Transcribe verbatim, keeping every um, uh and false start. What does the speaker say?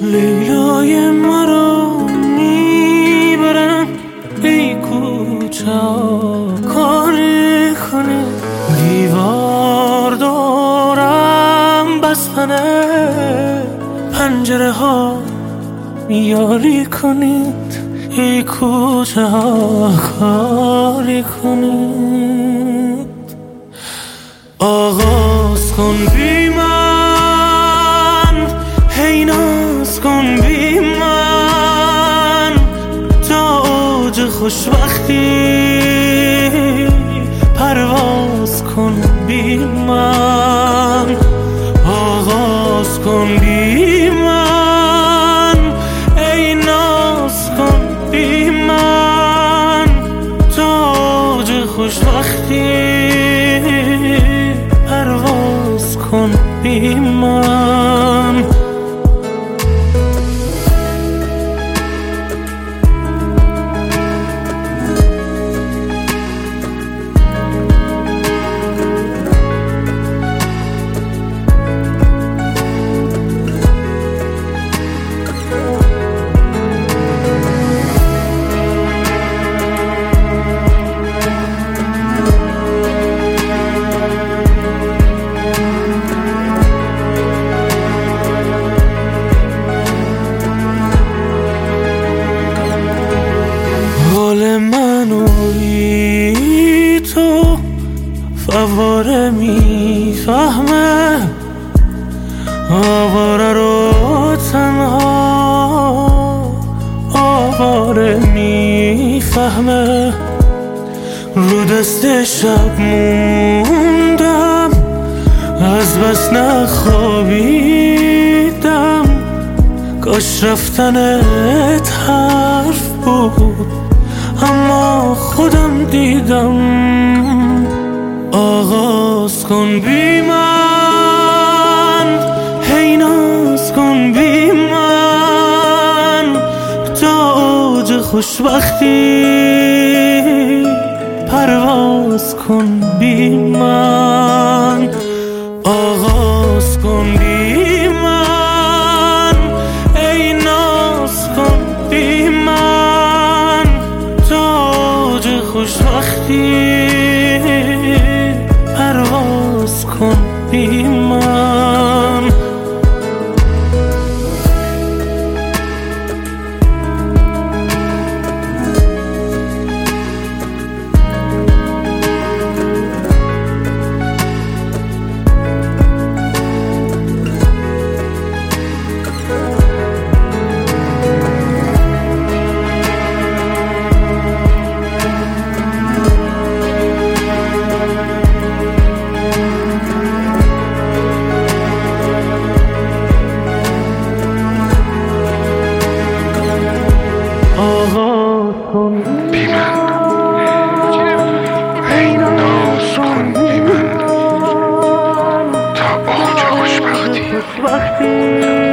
لیلای مرا میبرم ای کوچه کاری کنی دیوار دارم بستنه پنجره ها یاری کنید ای کوچه ها کاری کنید آغاز کن بی من هی ناز کن بی من تا اوج خوشبختی پرواز کن بی من آغاز کن بی من ای ناز کن بی من تا اوج خوشبختی پرواز کن بی من حال منو بی تو فواره میفهمه آواره رو تنها آواره میفهمه رو دست شب موندم از بس نخوابیدم کاش رفتنت حرف بود اما خودم دیدم آغاز کن بی من هی ناز کن بی من تا اوج خوشبختی پرواز کن بی من آغاز کن بی من ای ناز کن بی من خوشبختی پرواز کن بی من بی من ای ناز کن بی من تا اوج خوشبختی